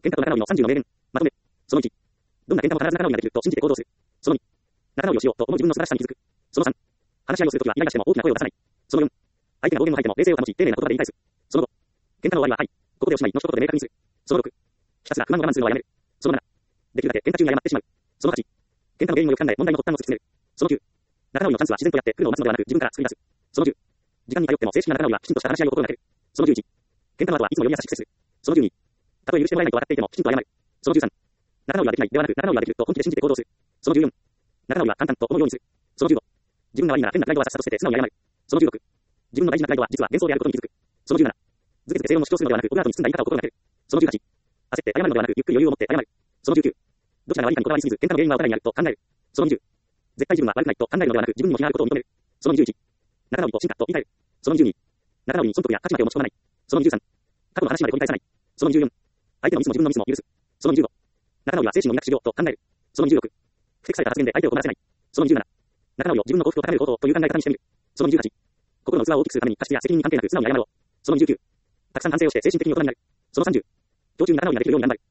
健太と仲直りの30の名言。まとめ。その1。どんな健太も必ず仲直りができると信じて行動する。その2。仲直りをしようと思う自分の素晴らしさに気づく。その3。話し合いをするときはイライラしても大きな声を出さない。その4。相手が暴言を吐いても冷静を保ち、丁寧な言葉で言い返す。その5。喧嘩の終わりは、はい。ここでおしまいの一言で明確にする。その6。ひたすら不満を我慢するのはやめる。その7。できるだけ喧嘩中に謝ってしまう。その8。喧嘩の原因をよく考え、問題の発端を突き詰める。その9。仲直りのチャンスは自然とやってくるのを待つのではなく、自分から作り出す。その10。時間に頼っても正式な仲直りはきちんとした話し合いを心がける。その11。喧嘩の後はいつもより優しく接する。その12。たとえ許してもらえないと分かっていてもきちんと謝る。その13。仲直りはできないではなく、仲直りはできると本気で信じて行動する。その14。仲直りは簡単と思うようにする。その15。自分が悪いなら変なプライドはさっさと捨てて素直に謝る。その16。自分の大事なプライドは実は幻想であることに気づく。その17。ずけずけ正論を主張するのではなく、オブラートに包んだ言い方を心がける。その18。焦って謝るのではなく、ゆっくり余裕を持って謝る。その19。どちらが悪いかにこだわりすぎず、喧嘩の原因はお互いにあると考える。その20。絶対自分は悪くないと考えるのではなく、自分にも非があることを認める。その21。仲直りと進化と言い換える。その22。仲直りに損得や勝ち負けを持ち込まない。その23。過去の話まで掘り返さない。その24。相手のミスも自分のミスも許す。その25。仲直りは精神の磨く修行と考える。その26。不適された発言で相手を困らせない。その27。仲直りを自分の幸福を高めることという考え方にしてみる。その28。心の器を大きくするために過失や責任に関係なく素直に謝ろう。その29。たくさん反省をして精神的に大人になる。その30。今日中に仲直りができるように頑張る。